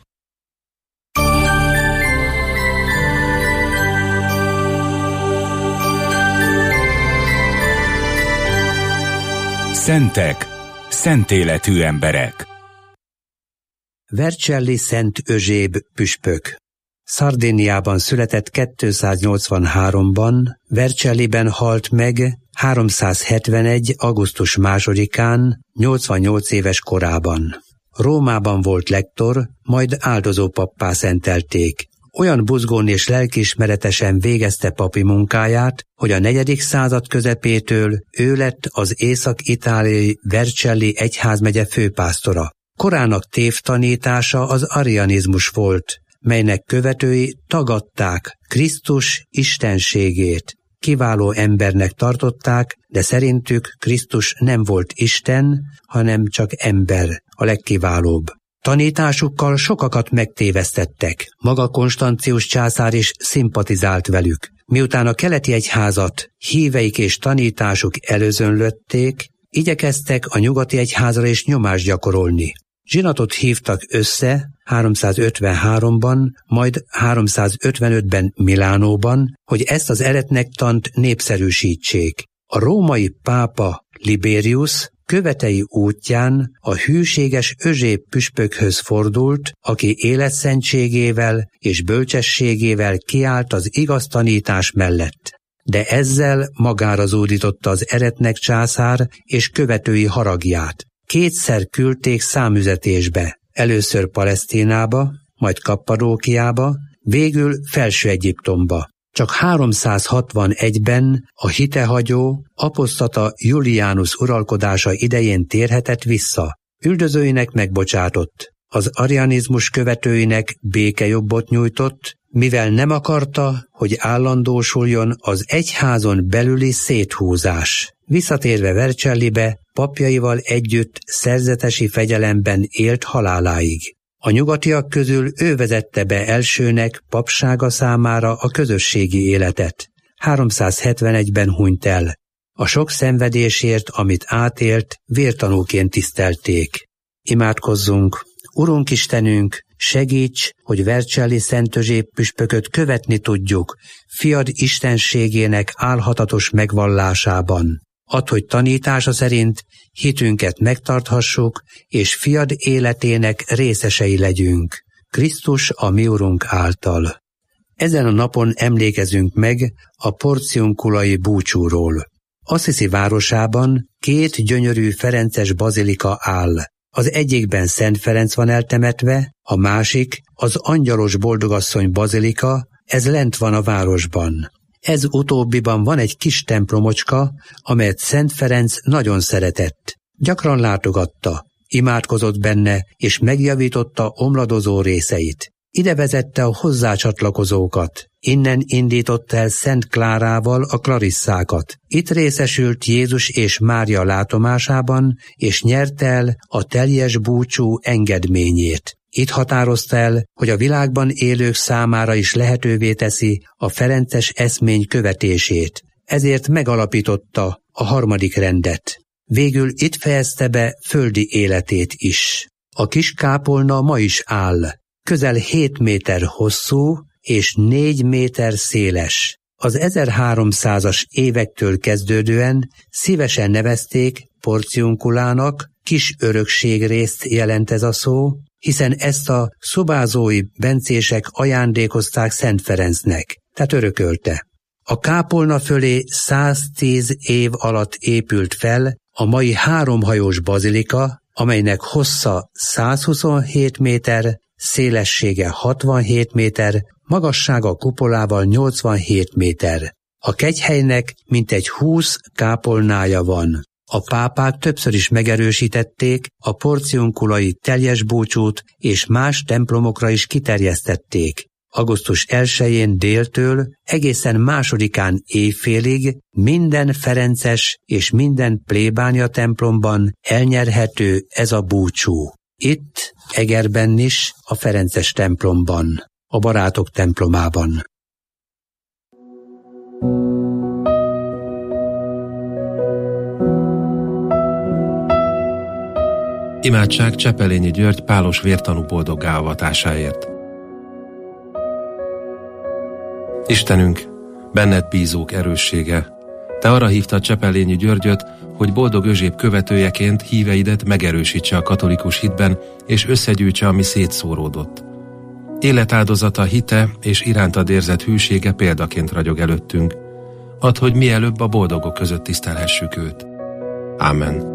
Szentek, szentéletű emberek. Vercelli Szent Özséb püspök. Szardéniában született 283-ban, Vercelliben halt meg 371. augusztus 2-án, 88 éves korában. Rómában volt lektor, majd áldozópappá szentelték. Olyan buzgón és lelkiismeretesen végezte papi munkáját, hogy a 4. század közepétől ő lett az észak-itáliai Vercelli egyházmegye főpásztora. Korának tévtanítása az arianizmus volt, melynek követői tagadták Krisztus istenségét. Kiváló embernek tartották, de szerintük Krisztus nem volt Isten, hanem csak ember, a legkiválóbb. Tanításukkal sokakat megtévesztettek. Maga Konstancius császár is szimpatizált velük. Miután a keleti egyházat híveik és tanításuk előzönlötték, igyekeztek a nyugati egyházra is nyomást gyakorolni. Zsinatot hívtak össze 353-ban, majd 355-ben Milánóban, hogy ezt az eretnektant népszerűsítsék. A római pápa Liberius követei útján a hűséges Özséb püspökhöz fordult, aki életszentségével és bölcsességével kiállt az igaz tanítás mellett. De ezzel magára zúdította az eretnek császár és követői haragját. Kétszer küldték számüzetésbe, először Palesztinába, majd Kappadókiába, végül Felső-Egyiptomba. Csak 361-ben a hitehagyó apostata Julianus uralkodása idején térhetett vissza. Üldözőinek megbocsátott, az arianizmus követőinek békejobbot nyújtott, mivel nem akarta, hogy állandósuljon az egyházon belüli széthúzás. Visszatérve Vercellibe, papjaival együtt szerzetesi fegyelemben élt haláláig. A nyugatiak közül ő vezette be elsőnek papsága számára a közösségi életet. 371-ben hunyt el. A sok szenvedésért, amit átélt, vértanúként tisztelték. Imádkozzunk! Urunk Istenünk, segíts, hogy Vercelli Szent Özséb püspököt követni tudjuk, fiad istenségének álhatatos megvallásában. Add, hogy tanítása szerint hitünket megtarthassuk, és fiad életének részesei legyünk. Krisztus a mi Urunk által. Ezen a napon emlékezünk meg a porciunkulai búcsúról. Assisi városában 2 gyönyörű ferences bazilika áll. Az egyikben Szent Ferenc van eltemetve, a másik az Angyalos Boldogasszony bazilika, ez lent van a városban. Ez utóbbiban van egy kis templomocska, amelyet Szent Ferenc nagyon szeretett. Gyakran látogatta, imádkozott benne, és megjavította omladozó részeit. Ide vezette a hozzácsatlakozókat. Innen indította el Szent Klárával a klarisszákat. Itt részesült Jézus és Mária látomásában, és nyerte el a teljes búcsú engedményét. Itt határozta el, hogy a világban élők számára is lehetővé teszi a ferences eszmény követését. Ezért megalapította a 3. rendet. Végül itt fejezte be földi életét is. A kis kápolna ma is áll. Közel 7 méter hosszú és 4 méter széles. Az 1300-as évektől kezdődően szívesen nevezték porciunkulának, kis örökségrészt jelent ez a szó, hiszen ezt a szobázói bencések ajándékozták Szent Ferencnek, tehát örökölte. A kápolna fölé 110 év alatt épült fel a mai 3 hajós bazilika, amelynek hossza 127 méter, szélessége 67 méter, magassága kupolával 87 méter. A kegyhelynek mintegy 20 kápolnája van. A pápák többször is megerősítették, a porciunkulai teljes búcsút és más templomokra is kiterjesztették. Augusztus 1-én déltől egészen 2-án éjfélig minden ferences és minden plébánia templomban elnyerhető ez a búcsú. Itt, Egerben is, a ferences templomban, a barátok templomában. Imádság Csepelényi György pálos vértanú boldoggá avatásáért. Istenünk, benned bízók erőssége, te arra hívtad Csepelényi Györgyöt, hogy boldog Özséb követőjeként híveidet megerősítse a katolikus hitben, és összegyűjtse, ami szétszóródott. Életáldozata, hite és irántad érzett hűsége példaként ragyog előttünk. Add, hogy mielőbb a boldogok között tisztelhessük őt. Ámen.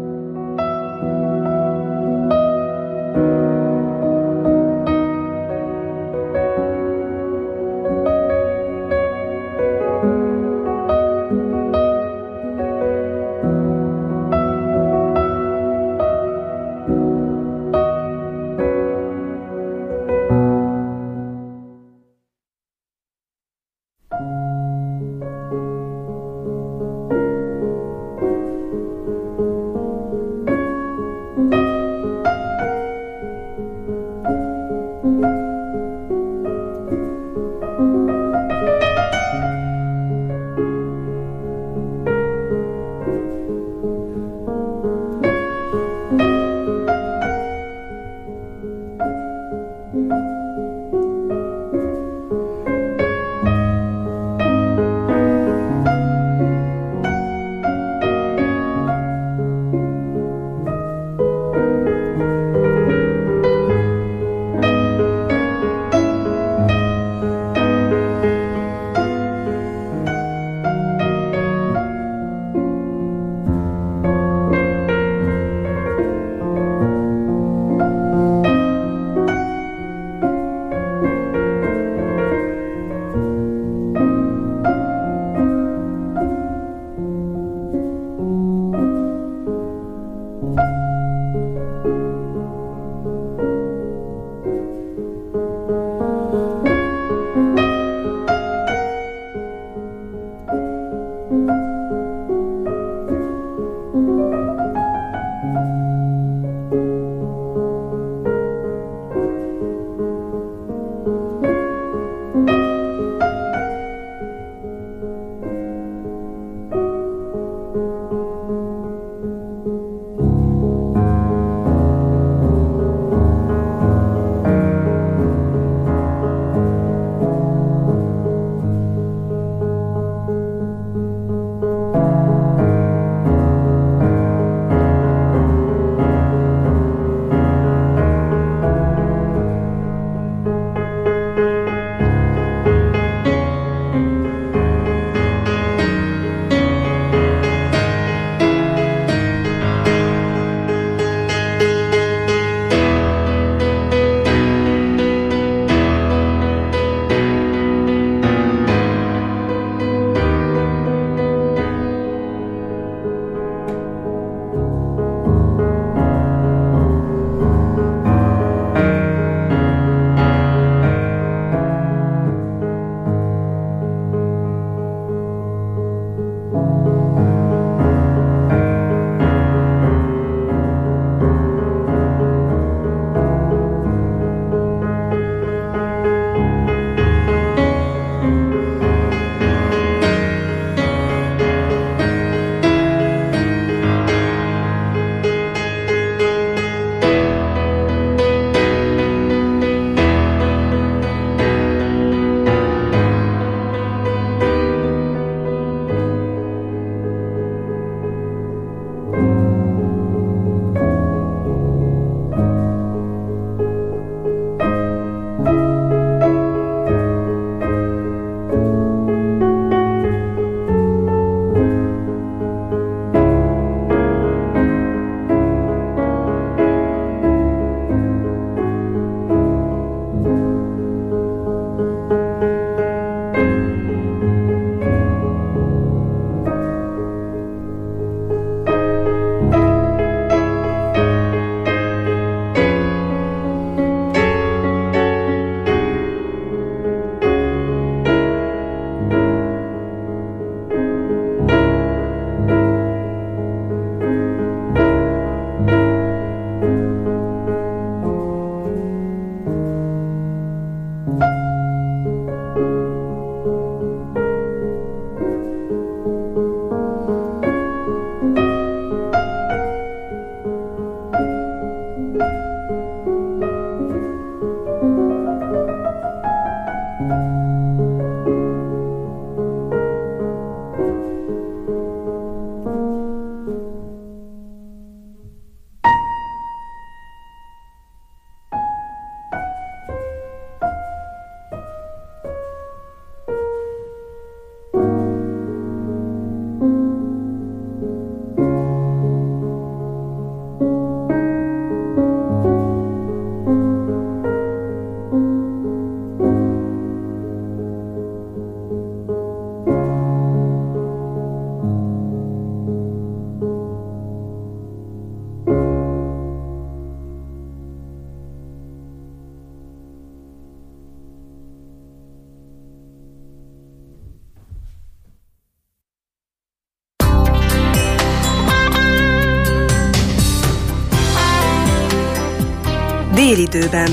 Félidőben.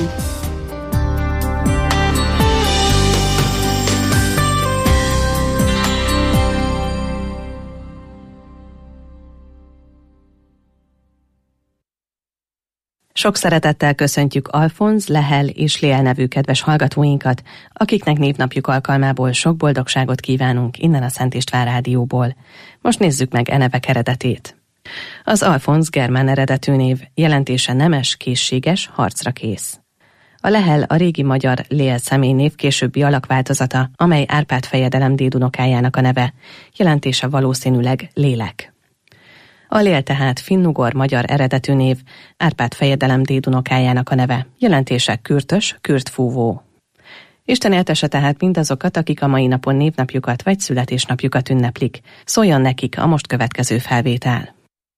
Sok szeretettel köszöntjük Alfonz, Lehel és Léel nevű kedves hallgatóinkat, akiknek névnapjuk alkalmából sok boldogságot kívánunk innen a Szent István Rádióból. Most nézzük meg e nevek eredetét. Az Alfonz germán eredetű név, jelentése nemes, készséges, harcra kész. A Lehel a régi magyar Léel személynév későbbi alakváltozata, amely Árpád fejedelem dédunokájának a neve, jelentése valószínűleg lélek. A Léel tehát finnugor magyar eredetű név, Árpád fejedelem dédunokájának a neve, jelentése kürtös, kürtfúvó. Isten éltesse tehát mindazokat, akik a mai napon névnapjukat vagy születésnapjukat ünneplik. Szóljon nekik a most következő felvétel.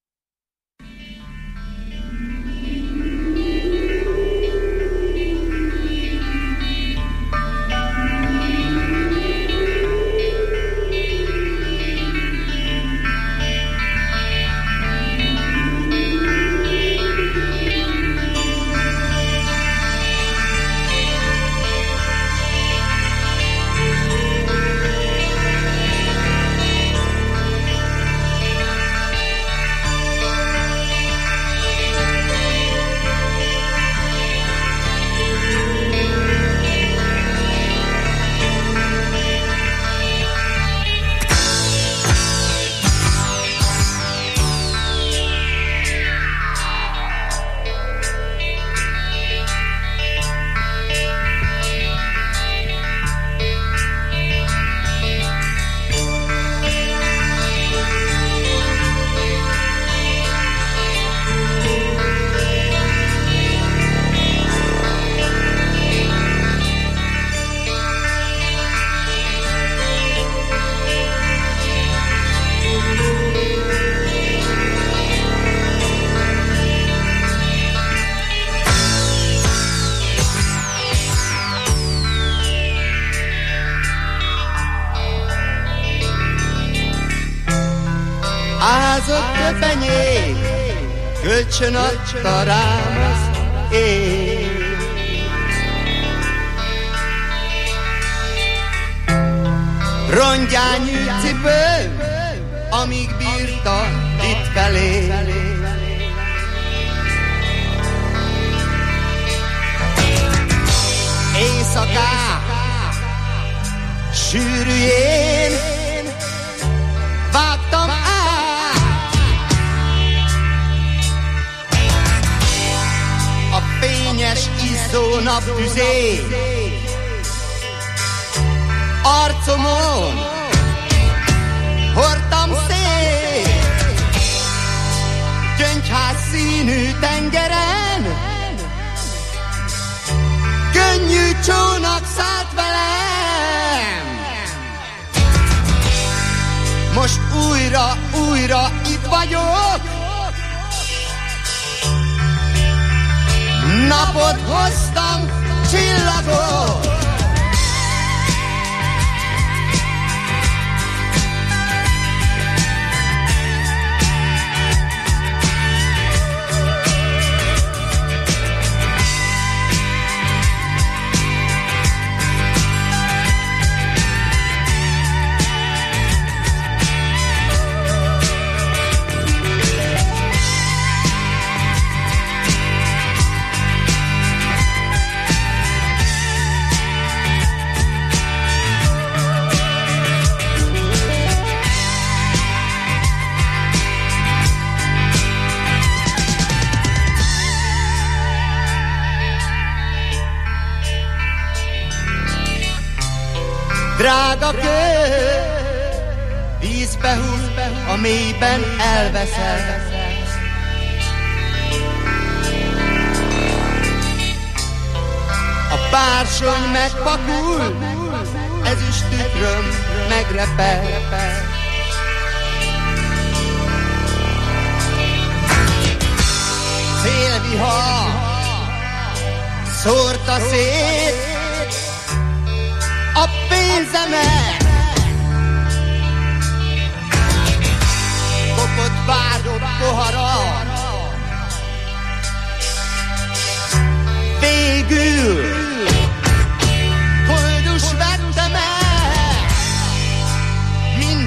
Kölcsön adta rám az ég. Rongyányű cipőm, amíg bírta itt felé. Éjszakák sűrűjén vágtam át a fényes izzó naptüzé. Arcomon hordtam szét, gyöngyház színű tengeren, könnyű csónak szállt velem. Most újra itt vagyok, napot hoztam, csillagok. Drága kő, vízbe húz, a mélyben elveszel. A bársony megpakul, ezüst tükröm megrepel. Szélvihar szórta szét a pénzemet. Kopott vádott poharat,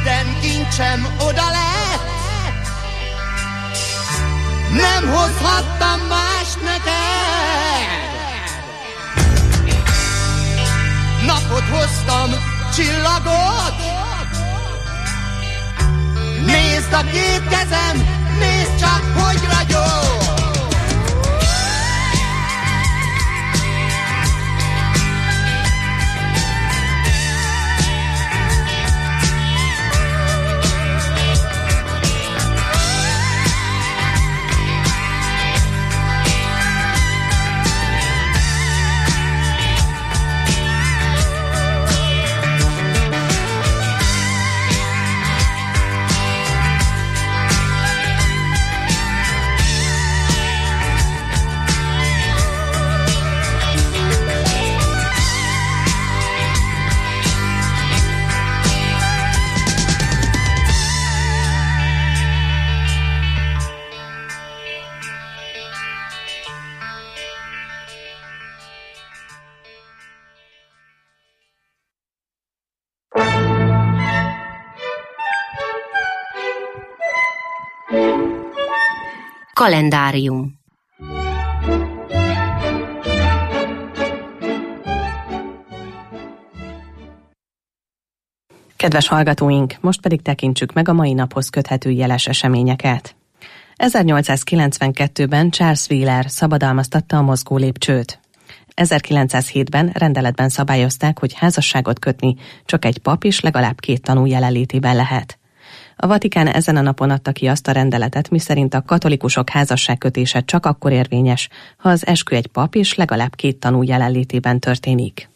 minden kincsem oda lett. Nem hozhattam más neked. Napot hoztam, csillagot. Nézd a két kezem, nézd csak, hogy ragyog. Kalendárium. Kedves hallgatóink, most pedig tekintsük meg a mai naphoz köthető jeles eseményeket. 1892-ben Charles Wheeler szabadalmaztatta a mozgó lépcsőt. 1907-ben rendeletben szabályozták, hogy házasságot kötni csak egy pap és legalább 2 tanú jelenlétében lehet. A Vatikán ezen a napon adta ki azt a rendeletet, miszerint a katolikusok házasságkötése csak akkor érvényes, ha az eskü egy pap és legalább 2 tanú jelenlétében történik.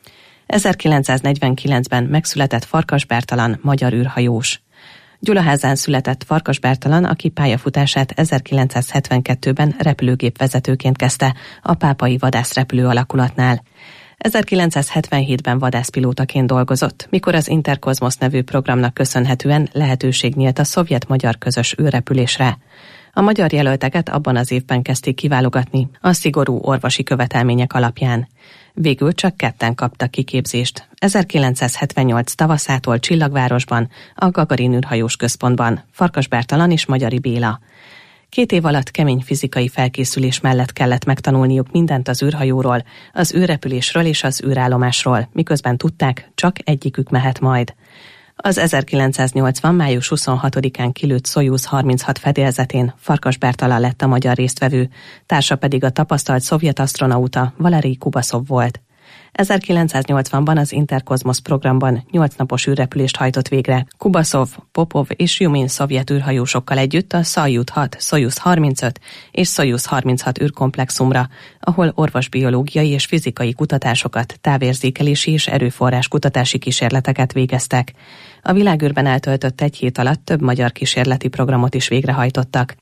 1949-ben megszületett Farkas Bertalan, magyar űrhajós. Gyulaházán született Farkas Bertalan, aki pályafutását 1972-ben repülőgépvezetőként kezdte a pápai vadászrepülő alakulatnál. 1977-ben vadászpilótaként dolgozott, mikor az Interkozmosz nevű programnak köszönhetően lehetőség nyílt a szovjet-magyar közös űrrepülésre. A magyar jelölteket abban az évben kezdték kiválogatni, a szigorú orvosi követelmények alapján. Végül csak 2 kaptak kiképzést. 1978 tavaszától Csillagvárosban, a Gagarin űrhajós központban, Farkas Bertalan és Magyari Béla. 2 év alatt kemény fizikai felkészülés mellett kellett megtanulniuk mindent az űrhajóról, az űrrepülésről és az űrállomásról, miközben tudták, csak egyikük mehet majd. Az 1980. május 26-án kilőtt Szojuz 36 fedélzetén Farkas Bertalan lett a magyar résztvevő, társa pedig a tapasztalt szovjet asztronauta Valerij Kubaszov volt. 1980-ban az Interkozmosz programban 8 napos űrrepülést hajtott végre. Kubaszov, Popov és Jumin szovjet űrhajósokkal együtt a Szajut 6, Szojuz 35 és Szojuz 36 űrkomplexumra, ahol orvosbiológiai és fizikai kutatásokat, távérzékelési és erőforrás kutatási kísérleteket végeztek. A világűrben eltöltött 1 hét alatt több magyar kísérleti programot is végrehajtottak.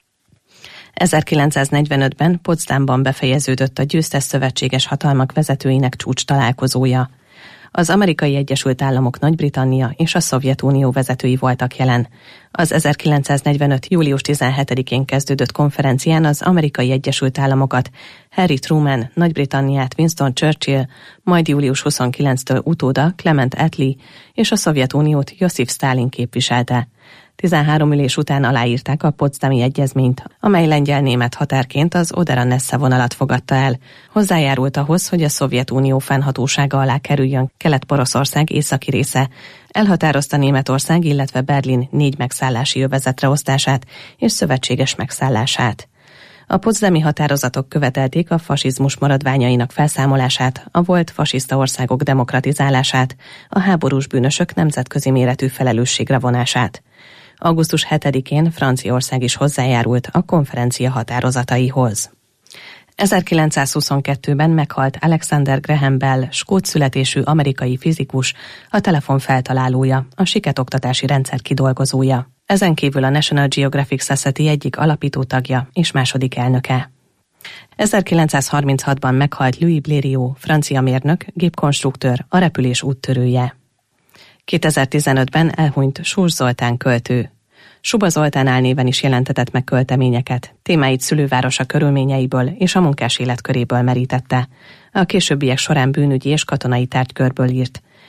1945-ben Potsdamban befejeződött a győztes szövetséges hatalmak vezetőinek csúcs találkozója. Az Amerikai Egyesült Államok, Nagy-Britannia és a Szovjetunió vezetői voltak jelen. Az 1945. július 17-én kezdődött konferencián az Amerikai Egyesült Államokat Harry Truman, Nagy-Britanniát Winston Churchill, majd július 29-től utóda Clement Attlee és a Szovjetuniót Josif Sztálin képviselte. 13 ülés után aláírták a Potsdami Egyezményt, amely lengyel-német határként az Oder-Nesse vonalat fogadta el. Hozzájárult ahhoz, hogy a Szovjetunió fennhatósága alá kerüljön Kelet-Poroszország északi része, elhatározta Németország, illetve Berlin 4 megszállási övezetre osztását és szövetséges megszállását. A potsdami határozatok követelték a fasizmus maradványainak felszámolását, a volt fasiszta országok demokratizálását, a háborús bűnösök nemzetközi méretű felelősségre vonását. Augusztus 7-én Franciaország is hozzájárult a konferencia határozataihoz. 1922-ben meghalt Alexander Graham Bell, skót születésű amerikai fizikus, a telefon feltalálója, a siketoktatási rendszer kidolgozója. Ezen kívül a National Geographic Society egyik alapító tagja és második elnöke. 1936-ban meghalt Louis Blériot, francia mérnök, gépkonstruktőr, a repülés úttörője. 2015-ben elhunyt Sós Zoltán költő. Suba Zoltán álnéven is jelentetett meg költeményeket, témáit szülővárosa körülményeiből és a munkás életköréből merítette. A későbbiek során bűnügyi és katonai tárgykörből írt.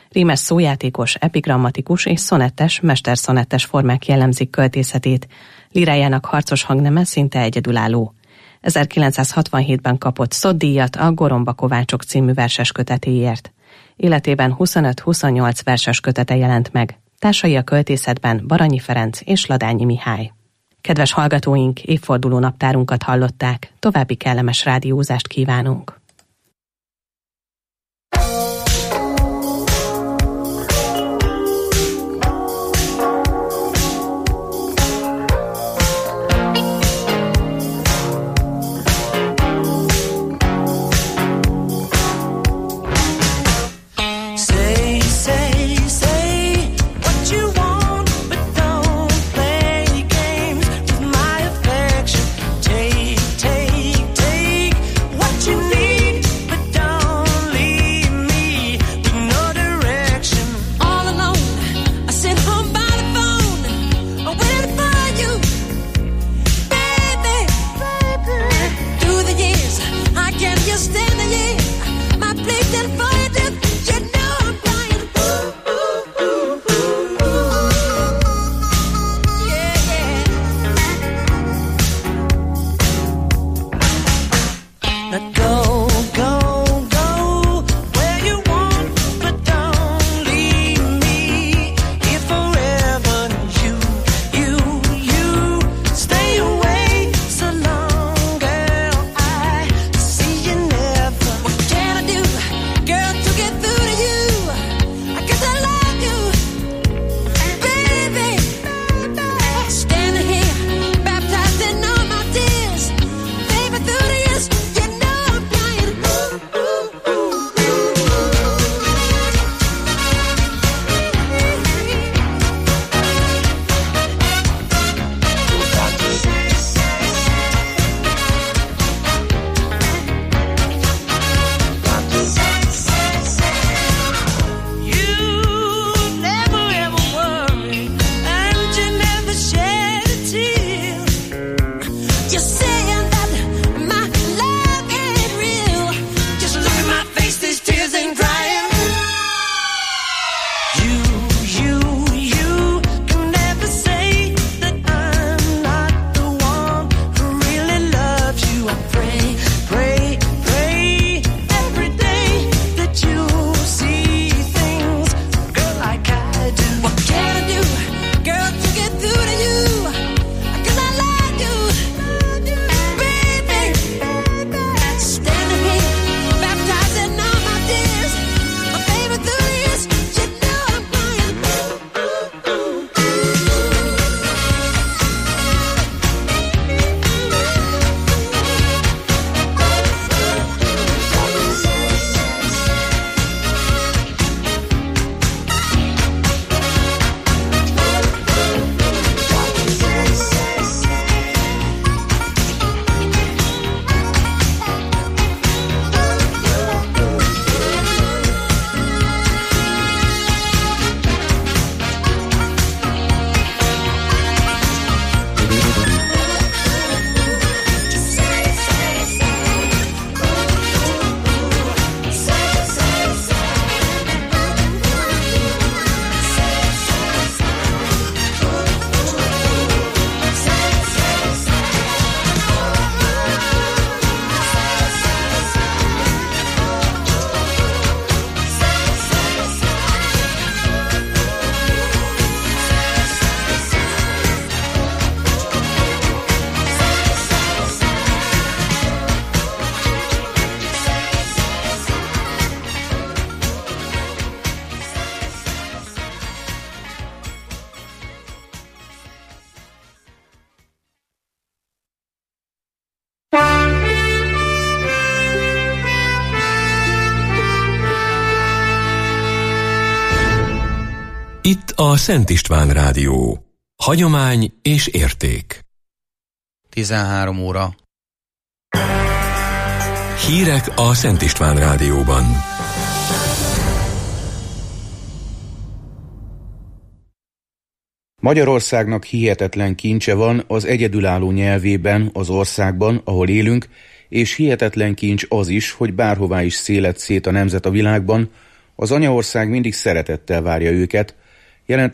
Rímes szójátékos, epigrammatikus és szonettes, mesterszonettes formák jellemzik költészetét. Lírájának harcos hangneme szinte egyedülálló. 1967-ben kapott Szott-díjat a Goromba Kovácsok című verses kötetéért. Életében 25-28 verses kötete jelent meg. Társai a költészetben Baranyi Ferenc és Ladányi Mihály. Kedves hallgatóink, évforduló naptárunkat hallották. További kellemes rádiózást kívánunk. Itt a Szent István Rádió. Hagyomány és érték. 13 óra. Hírek a Szent István Rádióban. Magyarországnak hihetetlen kincse van az egyedülálló nyelvében, az országban, ahol élünk, és hihetetlen kincs az is, hogy bárhová is szélet szét a nemzet a világban, Az anyaország mindig szeretettel várja őket, jelent